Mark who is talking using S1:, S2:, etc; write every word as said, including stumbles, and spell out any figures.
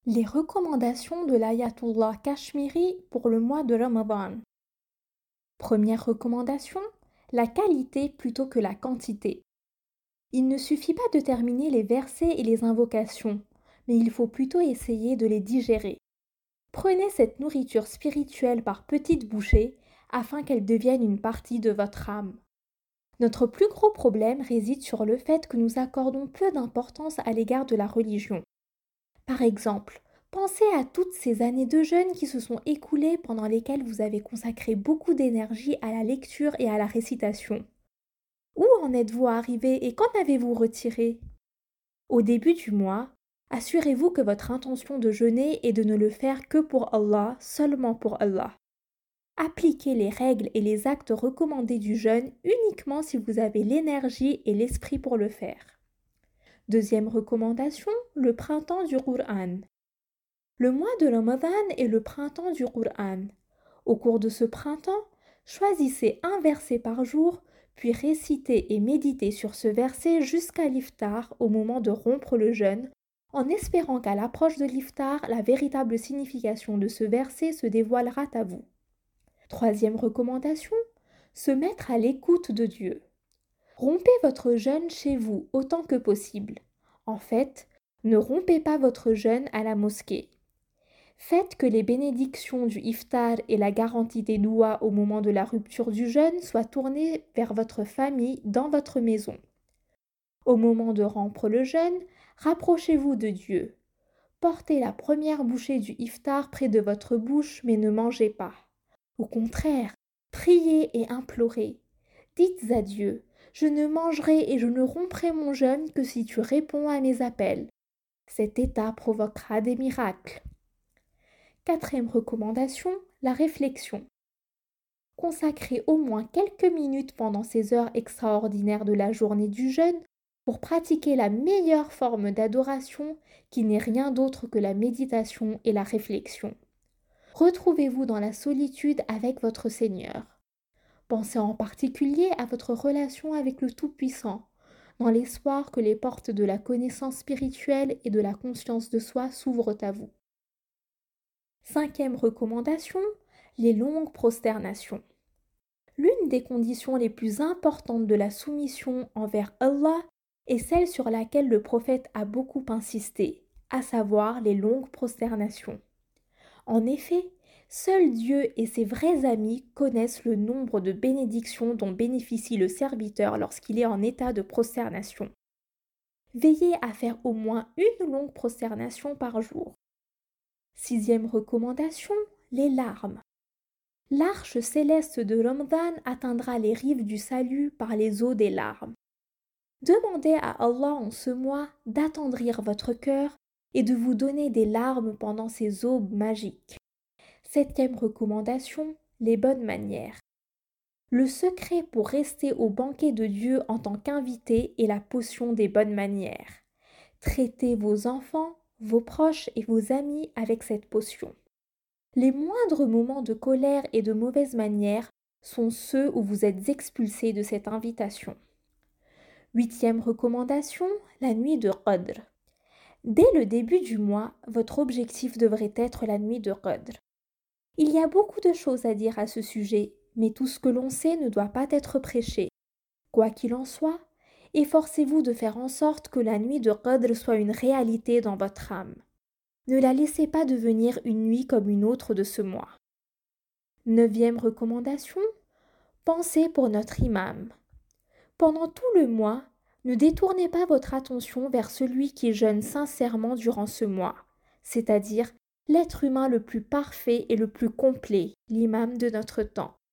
S1: Les recommandations de l'Ayatollah Kashmiri pour le mois de Ramadan. Première recommandation, la qualité plutôt que la quantité. Il ne suffit pas de terminer les versets et les invocations, mais il faut plutôt essayer de les digérer. Prenez cette nourriture spirituelle par petites bouchées afin qu'elle devienne une partie de votre âme. Notre plus gros problème réside sur le fait que nous accordons peu d'importance à l'égard de la religion. Par exemple, pensez à toutes ces années de jeûne qui se sont écoulées pendant lesquelles vous avez consacré beaucoup d'énergie à la lecture et à la récitation. Où en êtes-vous arrivé et qu'en avez-vous retiré? Au début du mois, assurez-vous que votre intention de jeûner est de ne le faire que pour Allah, seulement pour Allah. Appliquez les règles et les actes recommandés du jeûne uniquement si vous avez l'énergie et l'esprit pour le faire. Deuxième recommandation, le printemps du Qur'an. Le mois de Ramadan est le printemps du Qur'an. Au cours de ce printemps, choisissez un verset par jour, puis récitez et méditez sur ce verset jusqu'à l'iftar au moment de rompre le jeûne, en espérant qu'à l'approche de l'iftar, la véritable signification de ce verset se dévoilera à vous. Troisième recommandation, se mettre à l'écoute de Dieu. Rompez votre jeûne chez vous autant que possible. En fait, ne rompez pas votre jeûne à la mosquée. Faites que les bénédictions du iftar et la garantie des douas au moment de la rupture du jeûne soient tournées vers votre famille dans votre maison. Au moment de rompre le jeûne, rapprochez-vous de Dieu. Portez la première bouchée du iftar près de votre bouche, mais ne mangez pas. Au contraire, priez et implorez. Dites à Dieu, je ne mangerai et je ne romprai mon jeûne que si tu réponds à mes appels. Cet état provoquera des miracles. Quatrième recommandation, la réflexion. Consacrez au moins quelques minutes pendant ces heures extraordinaires de la journée du jeûne pour pratiquer la meilleure forme d'adoration qui n'est rien d'autre que la méditation et la réflexion. Retrouvez-vous dans la solitude avec votre Seigneur. Pensez en particulier à votre relation avec le Tout-Puissant, dans l'espoir que les portes de la connaissance spirituelle et de la conscience de soi s'ouvrent à vous. Cinquième recommandation, les longues prosternations. L'une des conditions les plus importantes de la soumission envers Allah est celle sur laquelle le prophète a beaucoup insisté, à savoir les longues prosternations. En effet, seul Dieu et ses vrais amis connaissent le nombre de bénédictions dont bénéficie le serviteur lorsqu'il est en état de prosternation. Veillez à faire au moins une longue prosternation par jour. Sixième recommandation, les larmes. L'arche céleste de Ramadan atteindra les rives du salut par les eaux des larmes. Demandez à Allah en ce mois d'attendrir votre cœur et de vous donner des larmes pendant ces aubes magiques. Septième recommandation, les bonnes manières. Le secret pour rester au banquet de Dieu en tant qu'invité est la potion des bonnes manières. Traitez vos enfants, vos proches et vos amis avec cette potion. Les moindres moments de colère et de mauvaise manière sont ceux où vous êtes expulsés de cette invitation. Huitième recommandation, la nuit de Qadr. Dès le début du mois, votre objectif devrait être la nuit de Qadr. Il y a beaucoup de choses à dire à ce sujet, mais tout ce que l'on sait ne doit pas être prêché. Quoi qu'il en soit, efforcez-vous de faire en sorte que la nuit de Qadr soit une réalité dans votre âme. Ne la laissez pas devenir une nuit comme une autre de ce mois. Neuvième recommandation, pensez pour notre imam. Pendant tout le mois, ne détournez pas votre attention vers celui qui jeûne sincèrement durant ce mois, c'est-à-dire l'être humain le plus parfait et le plus complet, l'imam de notre temps.